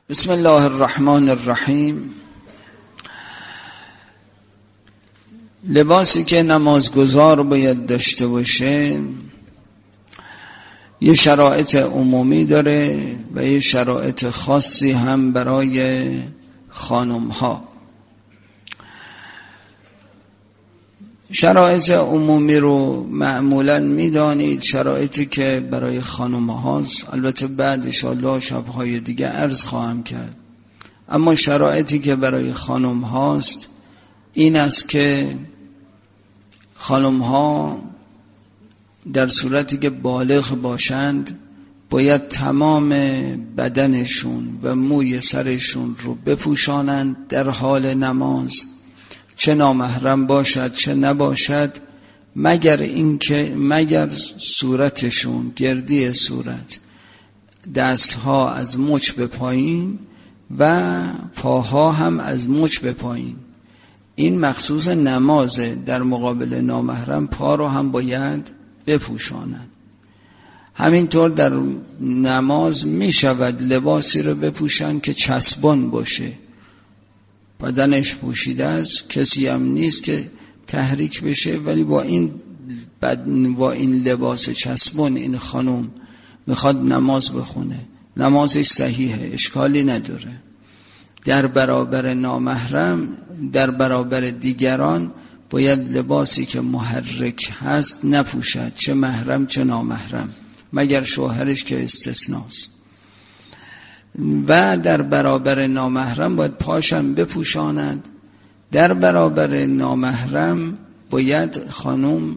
بسم الله الرحمن الرحیم. لباسی که نمازگزار باید داشته باشه یه شرایط عمومی داره و یه شرایط خاصی هم برای خانم ها. شرایط عمومی رو معمولاً میدانید، شرایطی که برای خانم هاست. البته بعد انشاءالله شبهای دیگه عرض خواهم کرد. اما شرایطی که برای خانم هاست این است که خانم ها در صورتی که بالغ باشند باید تمام بدنشون و موی سرشون رو بپوشانند در حال نماز، چه نامحرم باشد چه نباشد، مگر صورتشون، گردی صورت، دستها از مچ به پایین و پاها هم از مچ به پایین. این مخصوص نمازه. در مقابل نامحرم پا رو هم باید بپوشانند. همینطور در نماز می شود لباسی رو بپوشن که چسبان باشه، بدنش پوشیده است، کسی هم نیست که تحریک بشه، ولی با این لباس چسبان این خانم میخواد نماز بخونه، نمازش صحیحه، اشکالی نداره. در برابر نامحرم، در برابر دیگران باید لباسی که محرک هست نپوشد، چه محرم چه نامحرم، مگر شوهرش که استثناست. و در برابر نامحرم باید پاشم بپوشاند. در برابر نامحرم باید خانم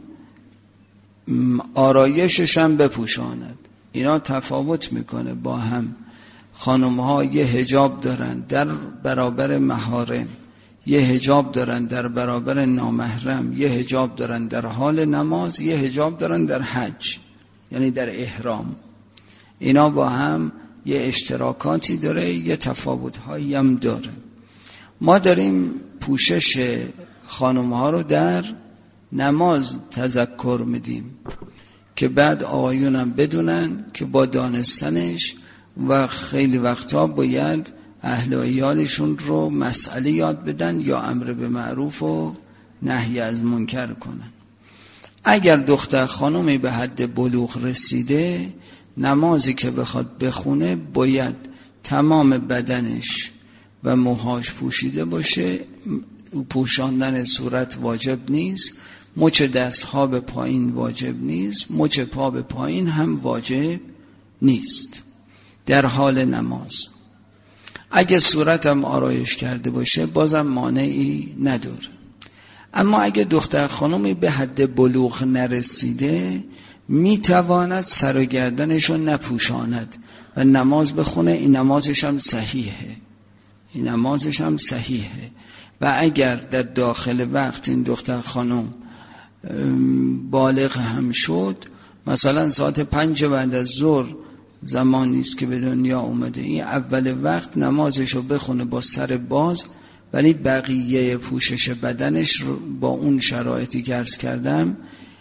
آرایشش هم بپوشاند. اینا تفاوت میکنه با هم. خانم ها یه حجاب دارن در برابر محارم، یه حجاب دارن در برابر نامحرم، یه حجاب دارن در حال نماز، یه حجاب دارن در حج، یعنی در احرام. اینا با هم یه اشتراکاتی داره، یه تفاوت‌هایی هم داره. ما داریم پوشش خانم ها رو در نماز تذکر میدیم که بعد آقایون هم بدونن که با دانستنش و خیلی وقتا باید اهل و عیالشون رو مسئله یاد بدن یا امر به معروف و نهی از منکر کنن. اگر دختر خانمی به حد بلوغ رسیده، نمازی که بخواد بخونه باید تمام بدنش و موهاش پوشیده باشه. پوشاندن صورت واجب نیست، مچ دستها به پایین واجب نیست، مچ پا به پایین هم واجب نیست در حال نماز. اگه صورتم آرایش کرده باشه بازم مانعی نداره. اما اگه دختر خانمی به حد بلوغ نرسیده، میتواند سر و گردنشو نپوشاند و نماز بخونه. این نمازش هم صحیحه. و اگر در داخل وقت این دختر خانم بالغ هم شد، مثلا ساعت 5 بعد از ظهر زمانی است که به دنیا اومده، این اول وقت نمازشو بخونه با سر باز، ولی بقیه پوشش بدنش با اون شرایطی که عرض کردم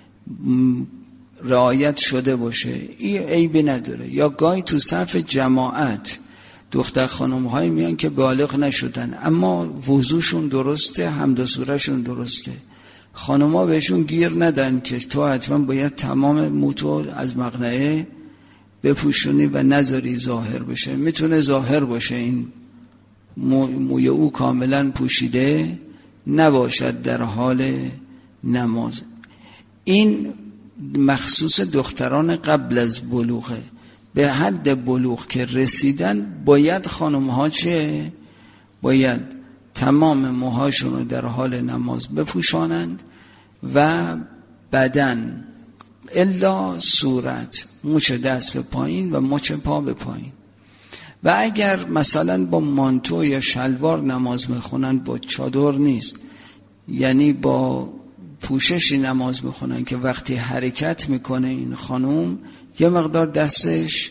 رعایت شده باشه، این عیبی نداره. یا گاهی تو صف جماعت دختر خانم های میان که بالغ نشدن اما وضوشون درسته، حمد و سورهشون درسته، خانم ها بهشون گیر ندن که تو حتما باید تمام موتو از مقنعه بپوشونی و نذاری ظاهر بشه. میتونه ظاهر باشه این موی او کاملا پوشیده نباشد در حال نماز. این مخصوص دختران قبل از بلوغه. به حد بلوغ که رسیدن باید خانم ها باید تمام موهاشون رو در حال نماز بپوشانند و بدن الا صورت، مچ دست به پایین و مچ پا به پایین. و اگر مثلا با مانتو یا شلوار نماز میخونن، با چادر نیست، یعنی با پوششی نماز میخونن که وقتی حرکت میکنه این خانوم یه مقدار دستش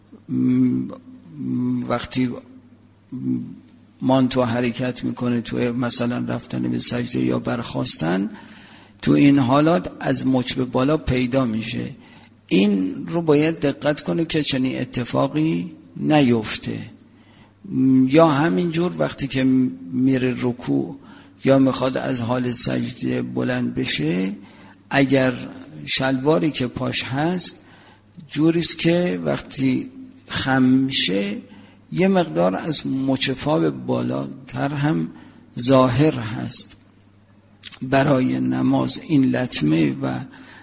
وقتی مانتو حرکت میکنه تو مثلا رفتن به سجده یا برخاستن، تو این حالات از مچ به بالا پیدا میشه. این رو باید دقت کنه که چنین اتفاقی نیفته. یا همینجور وقتی که میره رکوع یا میخواد از حال سجده بلند بشه، اگر شلواری که پاش هست جوریست که وقتی خم میشه یه مقدار از مچ پا به بالاتر هم ظاهر هست، برای نماز این لطمه و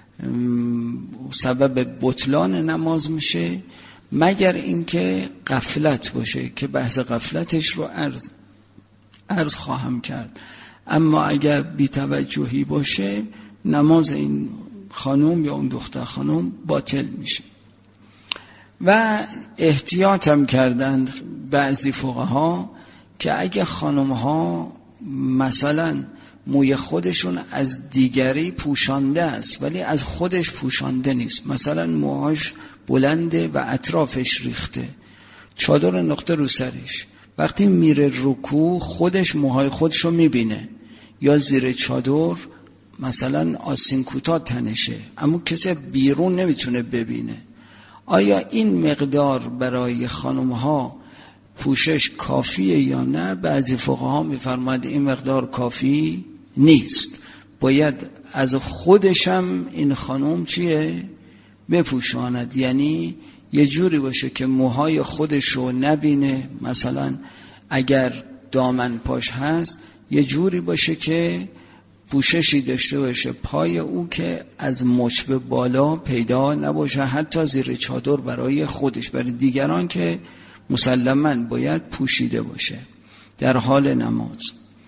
سبب بطلان نماز میشه، مگر اینکه غفلت باشه که بحث غفلتش رو عرض خواهم کرد. اما اگر بی‌توجهی باشه نماز این خانم یا اون دختر خانم باطل میشه. و احتیاط هم کردند بعضی فقها که اگه خانم ها مثلا موی خودشون از دیگری پوشانده است ولی از خودش پوشانده نیست، مثلا موهاش بلنده و اطرافش ریخته، چادر نقطه رو سرش، وقتی میره رکوع خودش موهای خودش رو میبینه، یا زیر چادر مثلا آستین کوتاه تنشه اما کسی بیرون نمیتونه ببینه، آیا این مقدار برای خانم ها پوشش کافیه یا نه؟ بعضی فقها میفرماید این مقدار کافی نیست، باید از خودشم این خانم چیه؟ بپوشاند، یعنی یه جوری باشه که موهای خودشو نبینه، مثلا اگر دامن پاش هست یه جوری باشه که پوششی داشته باشه پای او که از مچ به بالا پیدا نباشه، حتی زیر چادر برای خودش، برای دیگران که مسلماً باید پوشیده باشه در حال نماز.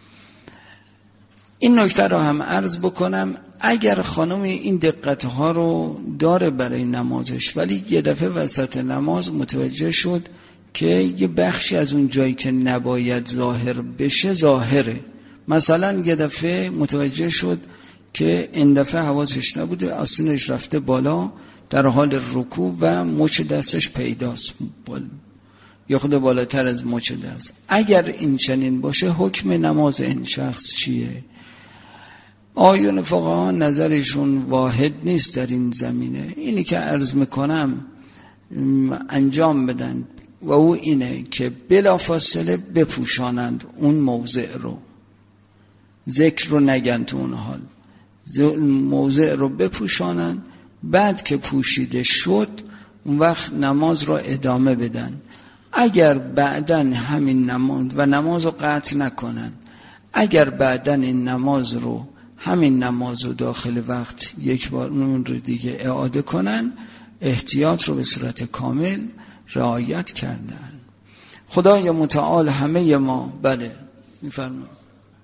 این نکته رو هم عرض بکنم، اگر خانم این دقتها رو داره برای نمازش ولی یه دفعه وسط نماز متوجه شد که یه بخشی از اون جایی که نباید ظاهر بشه ظاهره، مثلا یه دفعه متوجه شد که این دفعه حواسش نبوده، آستینش رفته بالا در حال رکوع و مچ دستش پیداست یا خود بالاتر از مچ دست، اگر این چنین باشه حکم نماز این شخص چیه؟ آیون فقها نظرشون واحد نیست در این زمینه، اینی که عرض میکنم انجام بدن و او اینه که بلافاصله بپوشانند اون موضع رو، ذکر رو نگن تو اون حال، موضع رو بپوشانند، بعد که پوشیده شد اون وقت نماز رو ادامه بدن. اگر بعدن همین نماز رو قطع نکنن، اگر بعدن این نماز رو همین نماز رو داخل وقت یک بار اون رو دیگه اعاده کنن، احتیاط رو به صورت کامل رعایت کردن. خدای متعال همه ما بله میفرمایید.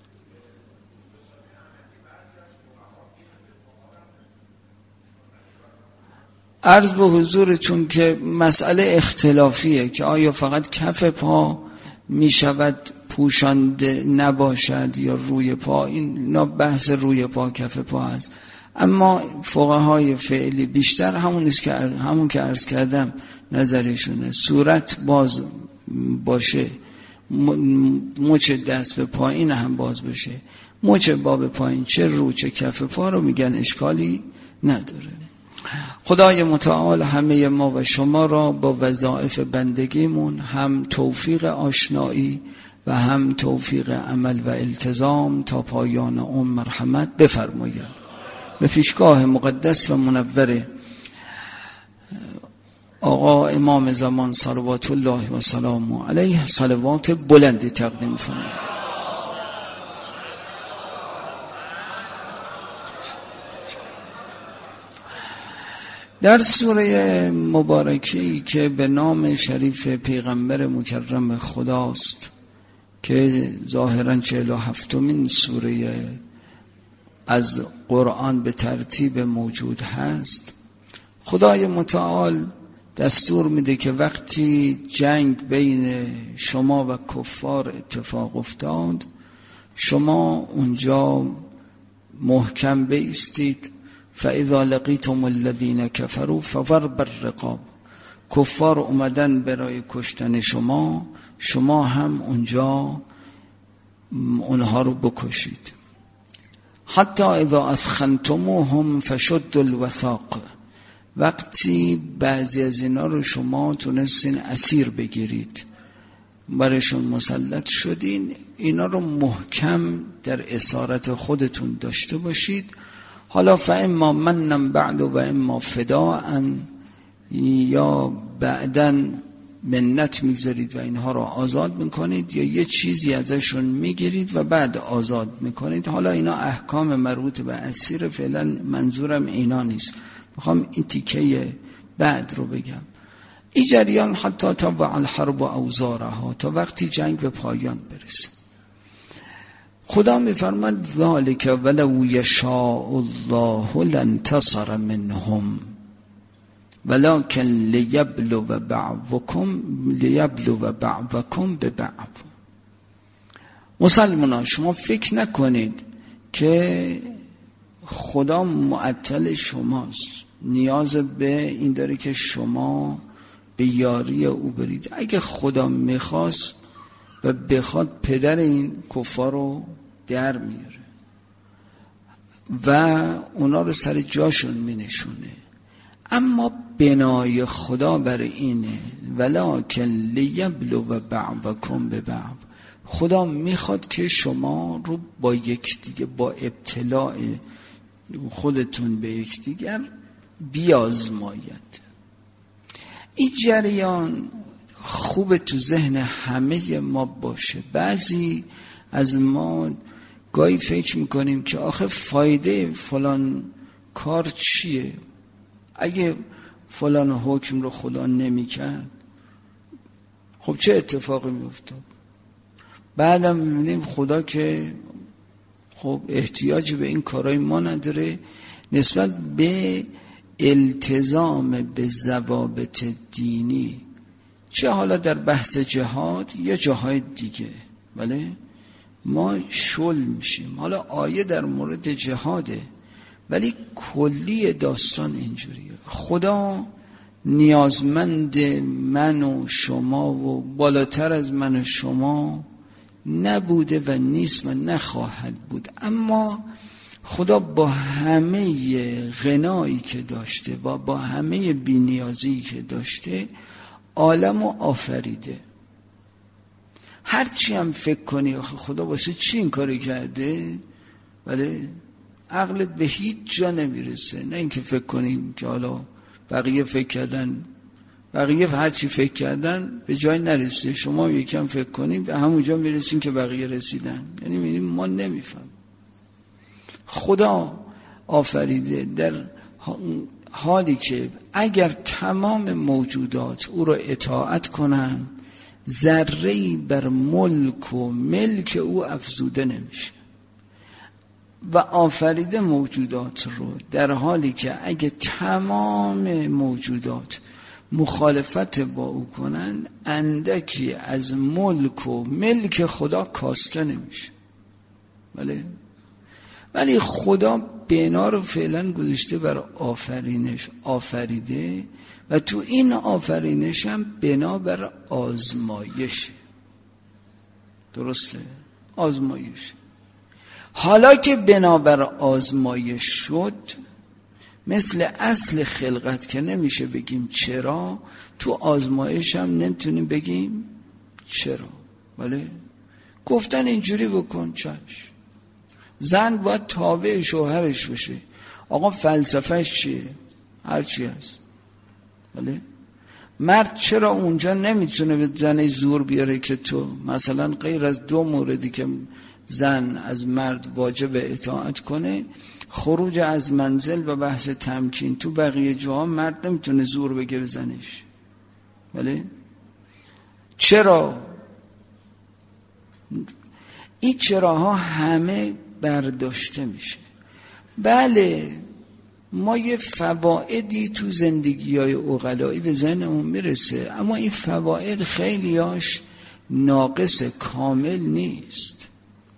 عرض به حضورتون که مسئله اختلافیه که آیا فقط کف پا می شود پوشانده نباشد یا روی پا، این بحث روی پا کف پا هست، اما فقهای فعلی بیشتر همون که عرض کردم نظرشونه، صورت باز باشه، مچ دست به پایین هم باز بشه، مچ باب پایین چه رو چه کف پا رو میگن اشکالی نداره. خدای متعال همه ما و شما را با وظایف بندگیمون هم توفیق آشنایی و هم توفیق عمل و التزام تا پایان عمر مرحمت بفرماید. به پیشگاه مقدس و منور آقا امام زمان صلوات الله و سلامه علیه صلوات بلندی تقدیم فرمایید. در سوره مبارکی که به نام شریف پیغمبر مکرم خداست که ظاهراً 47مین سوره از قرآن به ترتیب موجود هست، خدای متعال دستور میده که وقتی جنگ بین شما و کفار اتفاق افتاد شما اونجا محکم بایستید، فاذا لقیتم الذین کفروا فضرب الرقاب، کفار اومدن برای کشتن شما هم اونجا اونها رو بکشید. حتی اذا اثخنتموهم فشدوا الوثاق، وقتی بعضی از اینا رو شما تونستین اسیر بگیرید، برشون مسلط شدین، اینا رو محکم در اسارت خودتون داشته باشید. حالا فاما منن بعد و اما فداء، یا بعدن منت میگذارید و اینها رو آزاد میکنید، یا یه چیزی ازشون میگیرید و بعد آزاد میکنید. حالا اینا احکام مربوط به اسیر، فعلا منظورم اینا نیست، میخوام این تیکه بعد رو بگم. این جریان حتی تبع الحرب و اوزارها، تا وقتی جنگ به پایان برسه. خدا میفرماد ذالک ولو یشاء الله لانتصر منهم ولکن لیبلو بعضکم ببعض. مسلمانان شما فکر نکنید که خدا معطل شماست، نیاز به این داره که شما به یاری او برید. اگه خدا میخواست و بخواد پدر این کفار رو در میاره و اونا رو سر جاشون مینشونه. اما بنای خدا بر اینه ولکن لیبلو بعضکم ببعض. خدا میخواد که شما رو با یکدیگه، با ابتلاع خودتون به یکدیگر بیازماید. این جریان خوب تو ذهن همه ما باشه. بعضی از ما گاهی فکر میکنیم که آخه فایده فلان کار چیه؟ اگه فلان حکم رو خدا نمی‌کرد خب چه اتفاقی میافتاد؟ بعدم میبینیم خدا که خب احتیاجی به این کارهای ما نداره، نسبت به التزام به ضوابط دینی، چه حالا در بحث جهاد یا جاهای دیگه، بله ما شل میشیم. حالا آیه در مورد جهاده ولی کلی داستان اینجوریه. خدا نیازمند من و شما و بالاتر از من و شما نبوده و نیست و نخواهد بود، اما خدا با همه غنایی که داشته و با همه بی‌نیازی که داشته عالم رو آفریده. هرچی هم فکر کنی خدا واسه چی این کاری کرده، ولی عقلت به هیچ جا نمیرسه. نه اینکه فکر کنیم که حالا بقیه فکر کردن، بقیه هرچی فکر کردن به جای نرسه، شما یکم فکر کنیم به همونجا میرسیم که بقیه رسیدن. یعنی میبینیم ما نمیفهم. خدا آفریده در حالی که اگر تمام موجودات او را اطاعت کنن ذره‌ای بر ملک و ملک او افزوده نمیشه، و آفریده موجودات رو در حالی که اگه تمام موجودات مخالفت با او کنن اندکی از ملک و ملک خدا کاسته نمیشه. ولی خدا بنا رو فعلا گذاشته بر آفرینش، آفریده، و تو این آفرینش هم بنا بر آزمایش. درسته؟ آزمایش. حالا که بنا بر آزمایش شد، مثل اصل خلقت که نمیشه بگیم چرا، تو آزمایش هم نمیتونیم بگیم چرا. بله؟ گفتن اینجوری بکن چشم. زن باید تابع شوهرش بشه. آقا فلسفهش چیه؟ هرچی هست. بله؟ مرد چرا اونجا نمیتونه به زن زور بیاره که تو مثلا غیر از 2 موردی که زن از مرد واجب اطاعت کنه، خروج از منزل و بحث تمکین، تو بقیه جاها مرد نمیتونه زور بگه به زنش. بله؟ چرا؟ این چراها همه برداشته میشه. بله ما یه فوائدی تو زندگی‌های عقلایی به ذهنمون میرسه، اما این فواید خیلیاش ناقص، کامل نیست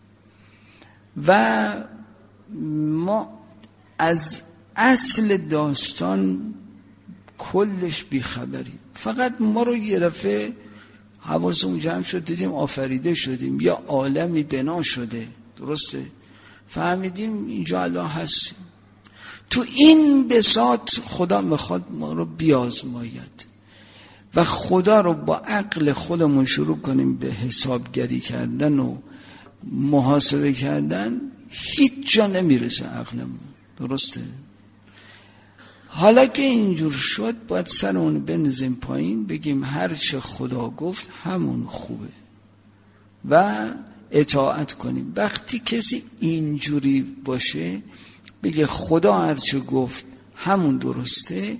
و ما از اصل داستان کلش بیخبریم. فقط ما رو یه دفعه حواسمون جمع شد، دیدیم آفریده شدیم، یا عالمی بنا شده، درسته؟ فهمیدیم اینجا الان هستیم. تو این بساط خدا میخواد ما رو بیازماید. و خدا رو با عقل خودمون شروع کنیم به حسابگری کردن و محاسبه کردن، هیچ جا نمیرسه عقلمون. درسته؟ حالا که اینجور شد باید سرمون بنزیم پایین، بگیم هر چه خدا گفت همون خوبه و اطاعت کنیم. وقتی کسی اینجوری باشه بگه خدا هر چه گفت همون درسته،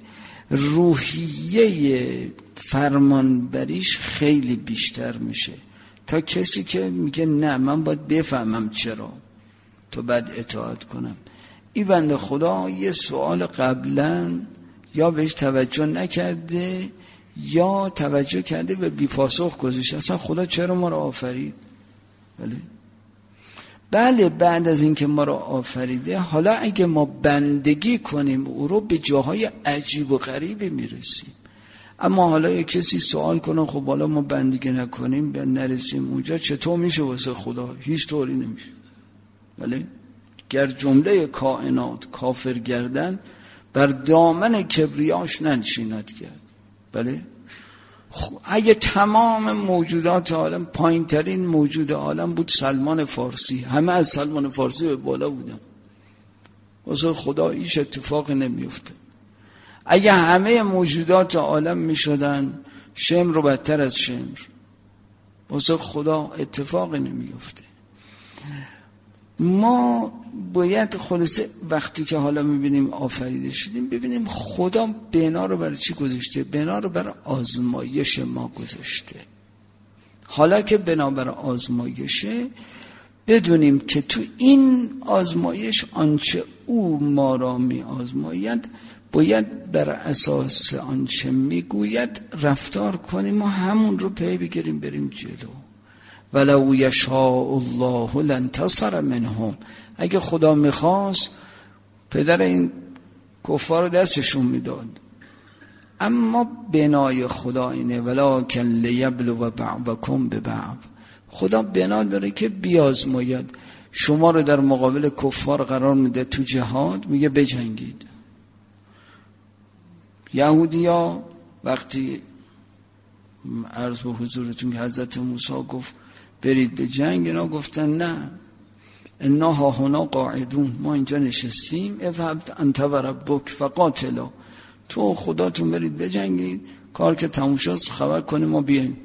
روحیه فرمانبریش خیلی بیشتر میشه تا کسی که میگه نه من باید بفهمم چرا تو بعد اطاعت کنم. این بنده خدا یه سوال قبلا یا بهش توجه نکرده یا توجه کرده و بی پاسخ گذاشته. اصلا خدا چرا ما رو آفرید؟ بله بعد از اینکه ما رو آفریده، حالا اگه ما بندگی کنیم او رو به جاهای عجیب و غریبی میرسیم. اما حالا یک کسی سوال کنه خب حالا ما بندگی نکنیم به نرسیم اونجا، چطور میشه واسه خدا؟ هیچ طوری نمیشه. بله گر جمله کائنات کافر گردن، بر دامن کبریاش ننشیند کرد. بله اگه تمام موجودات عالم، پایین ترین موجود عالم بود سلمان فارسی، همه از سلمان فارسی به بالا بودن، واسه خدا هیچ اتفاقی نمیفته. اگه همه موجودات عالم میشدن شمر رو بدتر از شمر، واسه خدا اتفاقی نمیفته. ما باید خلاصه وقتی که حالا میبینیم آفریده شدیم ببینیم خدا بنا رو برای چی گذاشته؟ بنا رو برای آزمایش ما گذاشته. حالا که بنا برای آزمایشه، بدونیم که تو این آزمایش آنچه او ما را می آزماید باید بر اساس آنچه میگوید رفتار کنیم و همون رو پی بگیریم بریم جلو. ولو یشاء الله لانتصر منهم، اگه خدا میخواست پدر این کفار رو دستشون میداد. اما بنای خدا اینه ولکن لیبلو بعضکم ببعض، خدا بنا داره که بیازماید. شما رو در مقابل کفار قرار میده تو جهاد، میگه بجنگید. یهودیا وقتی عرض به حضورتون که حضرت موسی گفت برید به جنگ، اینا گفتن نه انا ها هنا قاعدون، ما اینجا نشستیم، اذهب انت و ربک فقاتلا، تو خداتون برید بجنگید، کار که تموم شد خبر کنیم ما بیایم.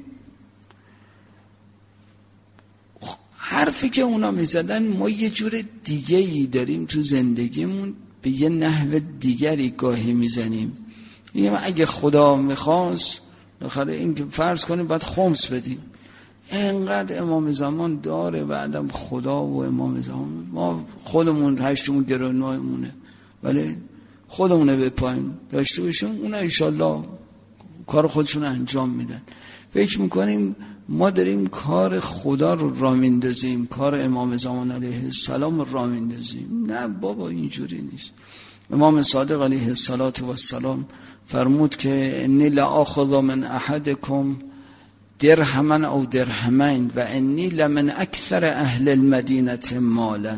حرفی که اونا میزدن ما یه جور دیگه ای داریم تو زندگیمون، به یه نحو دیگری گاهی میزنیم. میگم اگه خدا میخواست آخره این که فرض کنیم باید خمس بدیم، اینقدر امام زمان داره بعدم خدا و امام زمان، ما خودمون هشتمون گرانمونه ولی خودمونه به پایین داشته باشیم، اونا انشالله کار خودشون انجام میدن. فکر میکنیم ما داریم کار خدا رو راه میندازیم، کار امام زمان علیه السلام رو راه میندازیم. نه بابا اینجوری نیست. امام صادق علیه السلام فرمود که انی لآخذ من احدکم درهما او درهمین و انی لمن اکثر اهل المدینه مالا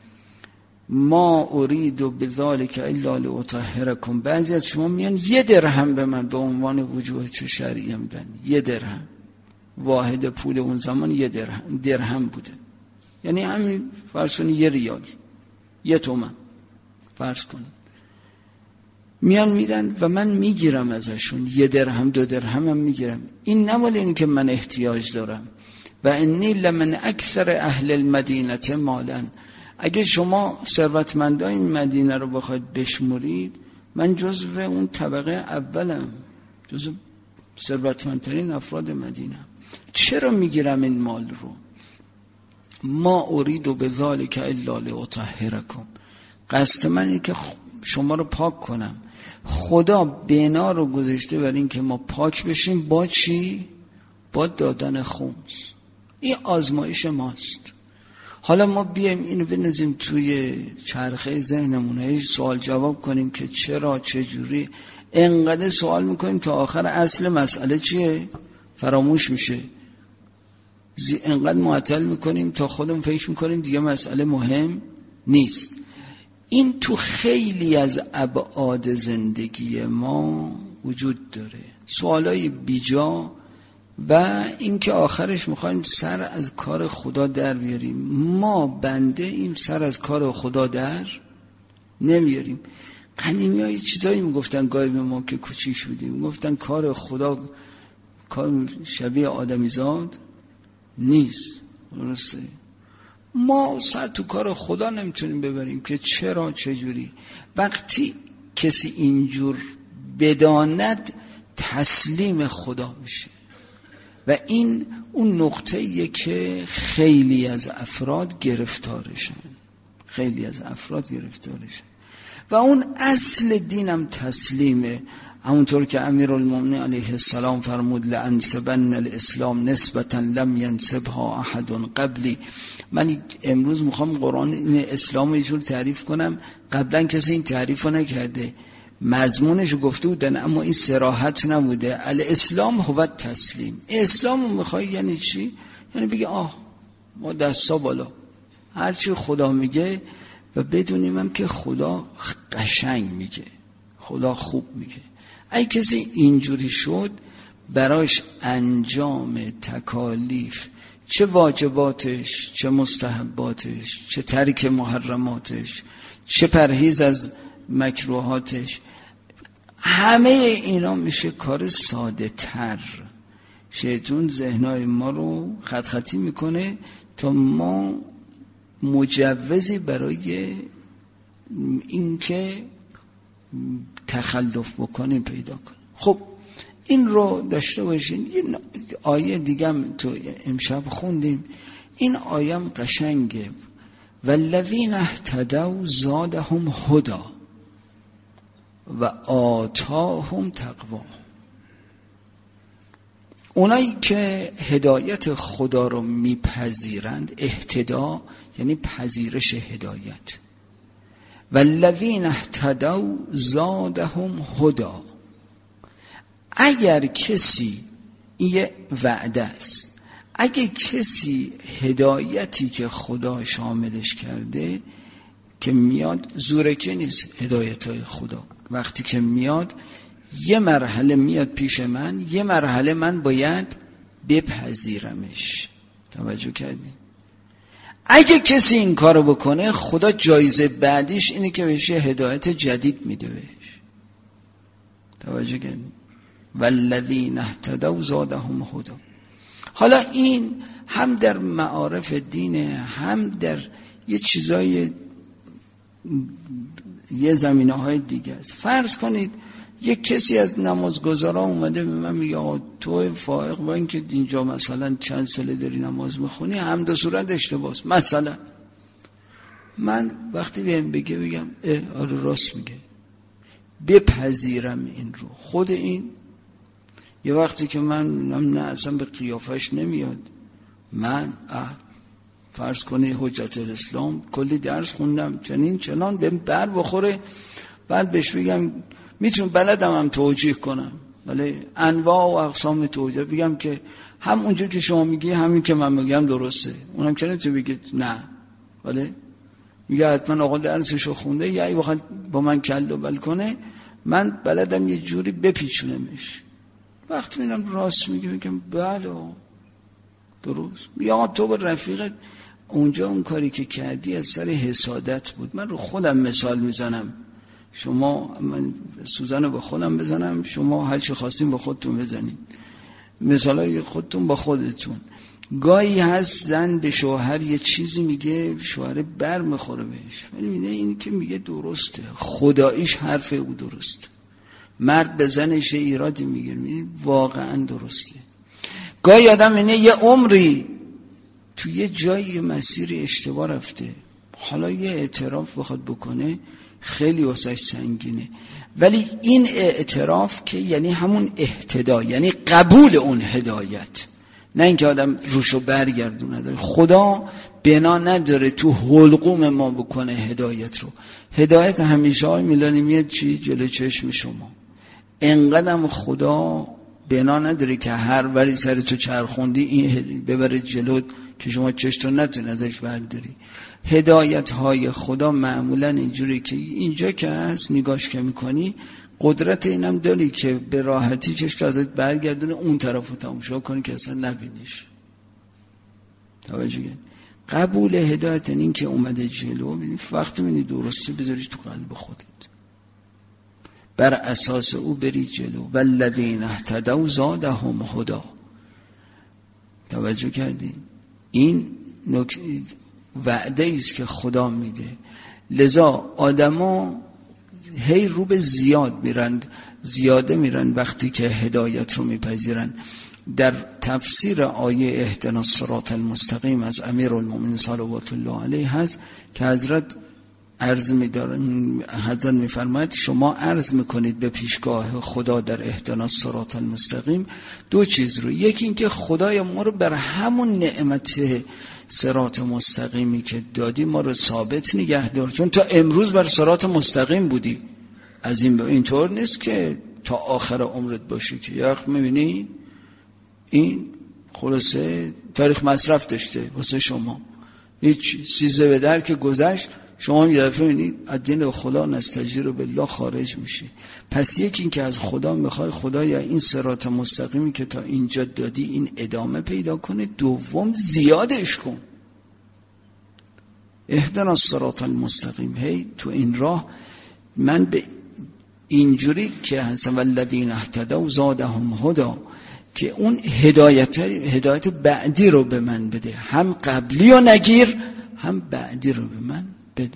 ما ارید بذلک الا لاطهرکم. بعضی از شما میان یه درهم به من به عنوان وجوه چه شرعی میدن، یه درهم، واحد پول اون زمان یه درهم بوده، یعنی همین فرض کنید یه ریال، یه تومن فرض کنید، میان میدن و من میگیرم ازشون، یه درهم دو درهم هم میگیرم. این نمال این که من احتیاج دارم. و انی لمن اکثر اهل المدینه مالا، اگه شما ثروتمندان این مدینه رو بخواید بشمرید من جزو اون طبقه اولم، جزو ثروتمندترین افراد مدینه. چرا میگیرم این مال رو؟ ما ارید بذلک الا لاطهرکم، قصد من اینه که شما رو پاک کنم. خدا بنا رو گذاشته برای این که ما پاک بشیم. با چی؟ با دادن خمس. این آزمایش ماست. حالا ما بیایم اینو بنازیم توی چرخه ذهنمون، سوال جواب کنیم که چرا چجوری. انقدر سوال میکنیم تا آخر اصل مسئله چیه فراموش میشه. انقدر معطل میکنیم تا خودمون فکر میکنیم دیگه مسئله مهم نیست. این تو خیلی از ابعاد زندگی ما وجود داره. سوالای بیجا و اینکه آخرش میخوایم سر از کار خدا در بیاریم. ما بنده این سر از کار خدا در نمیاریم. قدیمی ها یه چیزایی میگفتن گاهی به ما که کوچیک بودیم، میگفتن کار خدا کار شبیه آدمیزاد نیست. درسته؟ ما سر تو کار خدا نمیتونیم ببریم که چرا چجوری. وقتی کسی اینجور بداند تسلیم خدا میشه و این اون نقطه‌ایه که خیلی از افراد گرفتارشن و اون اصل دینم تسلیمه. همونطور که امیرالمومنین علیه السلام فرمود لانسبن الاسلام نسبتا لم ینسبها احد قبلی. من امروز میخوام قرآن این اسلام یه جور تعریف کنم، قبلا کسی این تعریف رو نکرده، مضمونش گفته بودن اما این صراحت نبوده. الاسلام هو تسلیم. اسلام رو میخوای یعنی چی؟ یعنی بگی ما دستا بالا هرچی خدا میگه و بدونیم هم که خدا قشنگ میگه، خدا خوب میگه. اگه کسی اینجوری شد براش انجام تکالیف، چه واجباتش، چه مستحباتش، چه ترک محرماتش، چه پرهیز از مکروهاتش، همه اینا میشه کار ساده تر. شیطان ذهنای ما رو خط خطی میکنه تا ما مجوزی برای اینکه تخلف بکنیم پیدا کنیم. خب این رو داشته باشین. یه آیه دیگه هم تو امشب خوندیم، این آیه هم قشنگه. والذین اهتدوا زادهم هدی و آتاهم تقوا. اونایی که هدایت خدا رو میپذیرند، اهتدا یعنی پذیرش هدایت، والذین اهتدوا زادهم هدی. اگر کسی، یه وعده است، اگه کسی هدایتی که خدا شاملش کرده که میاد، زورکی نیست هدایت های خدا، وقتی که میاد یه مرحله میاد پیش من، یه مرحله من باید بپذیرمش. توجه کردین؟ اگه کسی این کارو بکنه خدا جایزه بعدیش اینه که بهش هدایت جدید میده بهش. توجه کردین؟ والذین اهتدوا زادهم هدی. حالا این هم در معارف دینه، هم در یه چیزای یه زمینه های دیگه است. فرض کنید یک کسی از نمازگزارا اومده به من میگه تو فائق با این که اینجا مثلا چند ساله داری نماز میخونی هم دو صورت اشتباهه. مثلا من وقتی بهم بگم آره راست میگه، بپذیرم این رو. خود این یه وقتی که من نه اصلا به قیافش نمیاد، من فرض کنی حجت الاسلام کلی درس خوندم چنان بهم بر بخوره، بعد بهش بگم میتونم بلدم هم توجیه کنم، ولی انواع و اقسام توجیه بگم که هم اونجور که شما میگی همین که من میگم درسته، اونم که نمیتونه بگه نه، ولی میگه حتما آقا درسشو خونده یا ای بخواد با من کل و بل کنه، من بلدم یه جوری بپیچونمش. وقتی میگم راست میگم بله درست. یا تو با رفیقت اونجا اون کاری که کردی از سر حسادت بود. من رو خودم مثال میزنم، شما من سوزن رو با خودم بزنم، شما هر چی خواستین با خودتون بزنین، مثالای خودتون با خودتون. گاهی هست زن به شوهر یه چیزی میگه، شوهر بر میخوره بهش، ولی میگه این که میگه درسته، خداییش حرف او درسته. مرد به زنش ایرادی میگیره، میگه واقعا درسته. گاهی آدم اینه یه عمری تو یه جایی مسیری اشتباه رفته، حالا یه اعتراف بخواد بکنه خیلی واسش سنگینه، ولی این اعتراف که یعنی همون اهتدا، یعنی قبول اون هدایت، نه اینکه آدم روشو برگردونه. خدا بنا نداره تو حلقوم ما بکنه هدایت رو. هدایت همیشه های میلانی میاد چی؟ جلو چشم شما. انقدرم خدا بنا نداره که هر وری سر تو چرخوندی این ببره جلو که شما چشتو نتونی ازش برداری. هدایت های خدا معمولا اینجوری که اینجا که هست نگاش که میکنی قدرت اینم داری که به راحتی چشم ازت برگردونه اون طرفو تماشا کنی که اصلا نبینیش. توجه کن. قبول هدایت این که اومده جلو، وقتی می‌بینی درسته بذاریش تو قلب خودت، بر اساس او بری جلو. والذین اهتدوا زادهم هدی. توجه کردین؟ این وعده ایست که خدا میده. لذا آدما هی رو به زیاده میرن وقتی که هدایت رو میپذیرن. در تفسیر آیه اهدنا الصراط المستقیم از امیرالمومنین صلوات الله علیه هست که حضرت عرض می‌دارن، حضرت می‌فرماید شما عرض میکنید به پیشگاه خدا در اهدنا الصراط المستقیم دو چیز رو. یکی این که خدای ما رو بر همون نعمت صراط مستقیمی که دادی ما رو ثابت نگه دار، چون تا امروز بر صراط مستقیم بودی. از اینطور نیست که تا آخر عمرت باشی که یخ میبینی این خلاصه تاریخ مصرف داشته واسه شما، هیچ سیزه به در که گذشت شما یه دفعه میبینید از دین خدا نستجیر بالله خارج میشی. پس یکی این که از خدا میخوای خدایا این صراط مستقیمی که تا اینجا دادی این ادامه پیدا کنه. دوم زیادش کن، اهدنا الصراط المستقیم. هی تو این راه من به اینجوری که هستم والذین اهتدوا زادهم هدی، که اون هدایت بعدی رو به من بده، هم قبلی رو نگیر هم بعدی رو به من بده.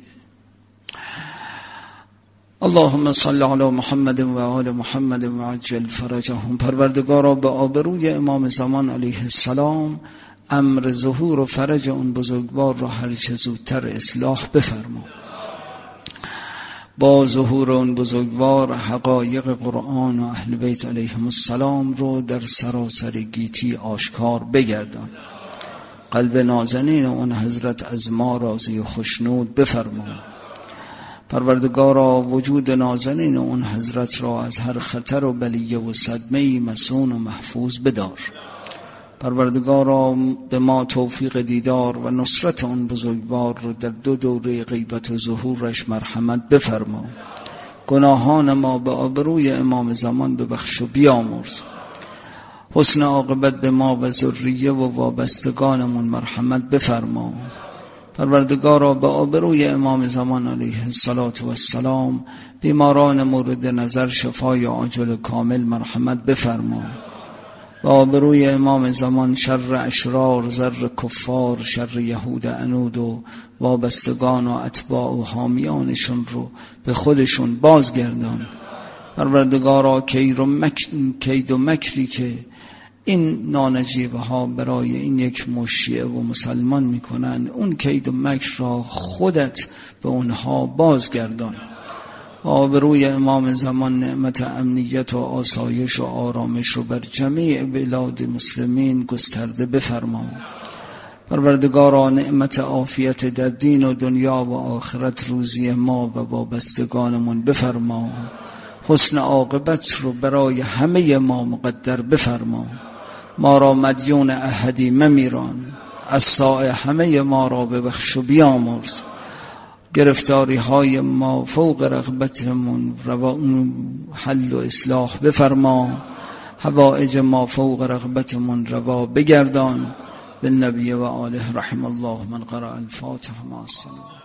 اللهم صل علی محمد و آل محمد و عجل فرجهم. پروردگارا به آبروی امام زمان علیه السلام امر ظهور و فرج اون بزرگوار را هر چه زودتر اصلاح بفرما. با ظهور اون بزرگوار حقایق قرآن و اهل بیت علیهم السلام رو در سراسر گیتی آشکار بگردان. قلب نازنین اون حضرت از ما راضی و خشنود بفرما. پروردگارا وجود نازنین اون حضرت را از هر خطر و بلیه و صدمه مسون و محفوظ بدار. پروردگارا به ما توفیق دیدار و نصرت اون بزرگوار رو در دو دوره غیبت و ظهورش مرحمت بفرما. گناهان ما به آبروی امام زمان ببخش و بیامرز. حسن عاقبت به ما و ذریه و وابستگانمون مرحمت بفرما. پروردگارا به آبروی امام زمان علیه السلام بیماران مورد نظر شفای عاجل کامل مرحمت بفرما. به آبروی امام زمان شر اشرار، زر کفار، شر یهود عنود و وابستگان و اتباع و حامیانشون رو به خودشون بازگردان. پروردگارا کید و مکری که این نانجیبه ها برای این یک مشیعه و مسلمان میکنند، اون کید و مکر را خودت به اونها بازگردان. آبروی امام زمان نعمت امنیت و آسایش و آرامش رو بر جمیع بلاد مسلمین گسترده بفرما. پروردگارا نعمت عافیت در دین و دنیا و آخرت روزی ما و وابستگانمون بفرما. حسن عاقبت رو برای همه ما مقدر بفرما. ما را مدیون احدی ممیران، از سایه همه ما را ببخش و بیامرز. گرفتاری های ما فوق رغبتمون حل و اصلاح بفرما. حوائج ما فوق رغبتمون روا بگردان. بالنبی و آله رحم الله من قرأ الفاتحه مع السلام.